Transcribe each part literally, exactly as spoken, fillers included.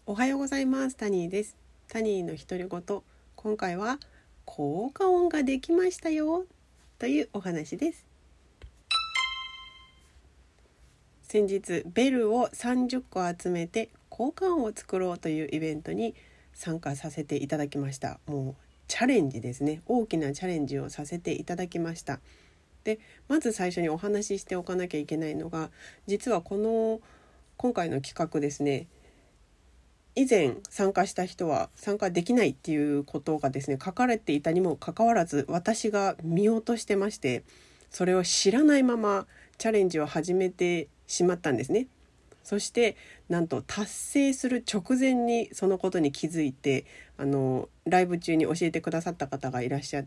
おはようございます。タニーです。タニーの独り言。今回は効果音ができましたよというお話です。先日ベルをさんじゅっこ集めて効果音を作ろうというイベントに参加させていただきました。もうチャレンジですね。大きなチャレンジをさせていただきました。で、まず最初にお話ししておかなきゃいけないのが、実はこの今回の企画ですね、以前参加した人は参加できないっていうことがですね書かれていたにもかかわらず、私が見落としてまして、それを知らないままチャレンジを始めてしまったんですね。そしてなんと達成する直前にそのことに気づいて、あのライブ中に教えてくださった方がいらっしゃって、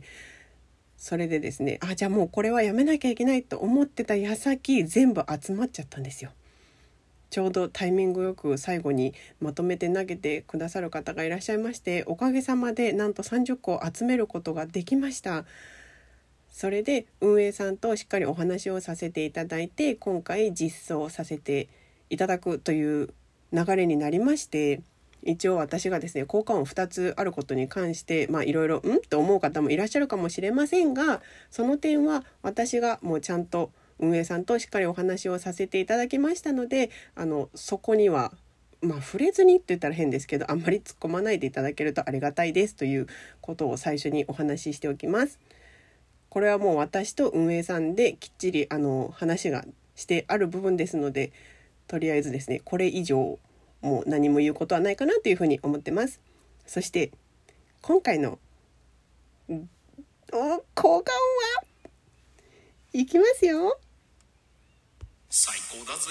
それでですね、あじゃあもうこれはやめなきゃいけないと思ってた矢先、全部集まっちゃったんですよ。ちょうどタイミングよく最後にまとめて投げてくださる方がいらっしゃいまして、おかげさまでなんとさんじゅっこ集めることができました。それで運営さんとしっかりお話をさせていただいて、今回実装させていただくという流れになりまして、一応私がですね効果音ふたつあることに関してまあいろいろんと思う方もいらっしゃるかもしれませんが、その点は私がもうちゃんと運営さんとしっかりお話をさせていただきましたので、あのそこにはまあ触れずにって言ったら変ですけど、あんまり突っ込まないでいただけるとありがたいですということを最初にお話ししておきます。これはもう私と運営さんできっちりあの話がしてある部分ですので、とりあえずですねこれ以上もう何も言うことはないかなというふうに思ってます。そして今回のお効果音はいきますよ。 最高だぜ。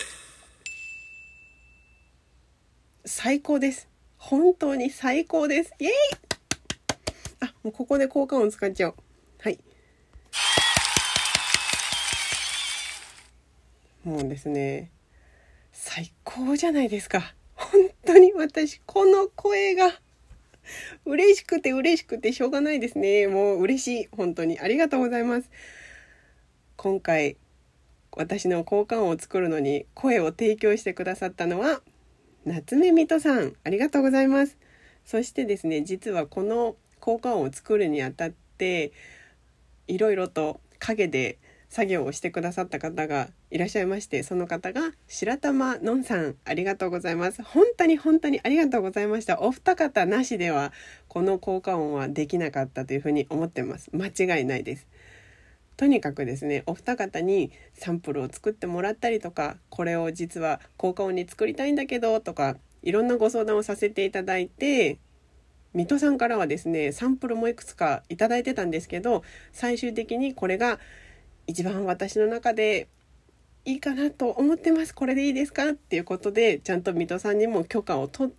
最高です。本当に最高です。イエイ。あ、もうここで効果音使っちゃおう。はい。もうですね、最高じゃないですか。本当に私この声が嬉しくて嬉しくてしょうがないですね。もう嬉しい。本当にありがとうございます。今回私の効果音を作るのに声を提供してくださったのは夏目みとさん、ありがとうございます。そしてですね、実はこの効果音を作るにあたっていろいろと陰で作業をしてくださった方がいらっしゃいまして、その方が白玉のんさん、ありがとうございます。本当に本当にありがとうございました。お二方なしではこの効果音はできなかったというふうに思ってます。間違いないです。とにかくですね、お二方にサンプルを作ってもらったりとか、これを実は効果音に作りたいんだけどとか、いろんなご相談をさせていただいて、水戸さんからはですねサンプルもいくつかいただいてたんですけど、最終的にこれが一番私の中でいいかなと思ってます、これでいいですかっていうことで、ちゃんと水戸さんにも許可を取って、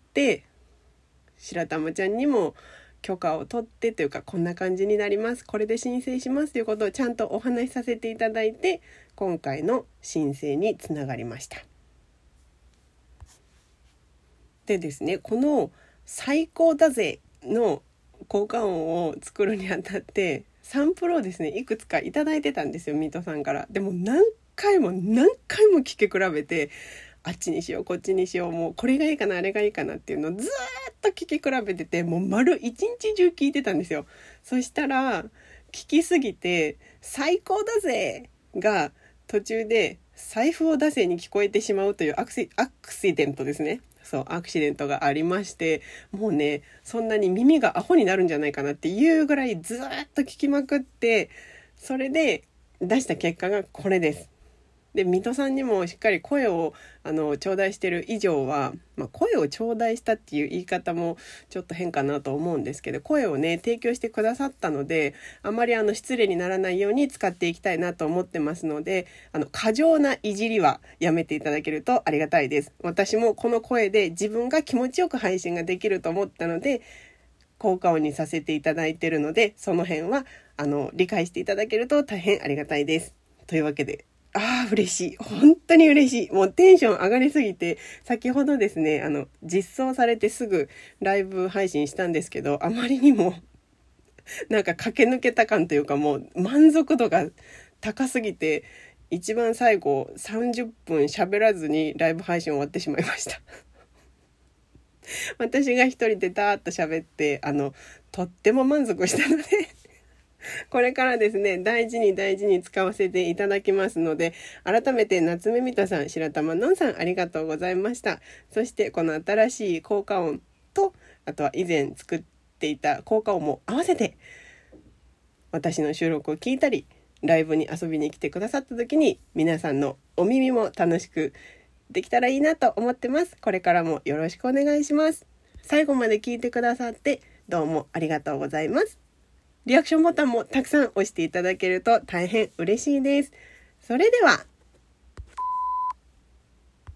白玉ちゃんにも許可を取ってというか、こんな感じになります、これで申請しますということをちゃんとお話しさせていただいて、今回の申請につながりました。でですね、この最高だぜの効果音を作るにあたってサンプルをですねいくつかいただいてたんですよ、水戸さんから。でも何回も何回も聞き比べて、あっちにしようこっちにしよう、もうこれがいいかなあれがいいかなっていうのをずっと聞き比べてて、もう丸一日中聞いてたんですよ。そしたら聞きすぎて最高だぜが途中で財布を出せに聞こえてしまうというアクシ、アクシデントですね。そうアクシデントがありまして、もうねそんなに耳がアホになるんじゃないかなっていうぐらいずっと聞きまくって、それで出した結果がこれです。で水戸さんにもしっかり声をあの頂戴してる以上は、まあ、声を頂戴したっていう言い方もちょっと変かなと思うんですけど、声をね提供してくださったので、あまりあの失礼にならないように使っていきたいなと思ってますので、あの過剰ないじりはやめていただけるとありがたいです。私もこの声で自分が気持ちよく配信ができると思ったので効果音にさせていただいているので、その辺はあの理解していただけると大変ありがたいです。というわけで、ああ嬉しい、本当に嬉しい、もうテンション上がりすぎて、先ほどですねあの実装されてすぐライブ配信したんですけど、あまりにもなんか駆け抜けた感というか、もう満足度が高すぎて、一番最後さんじゅっぷん喋らずにライブ配信終わってしまいました私が一人でダーッと喋ってあのとっても満足したのでこれからですね大事に大事に使わせていただきますので、改めて夏目みたさん、白玉のんさん、ありがとうございました。そしてこの新しい効果音と、あとは以前作っていた効果音も合わせて私の収録を聞いたりライブに遊びに来てくださった時に皆さんのお耳も楽しくできたらいいなと思ってます。これからもよろしくお願いします。最後まで聞いてくださってどうもありがとうございます。リアクションボタンもたくさん押していただけると大変嬉しいです。それでは。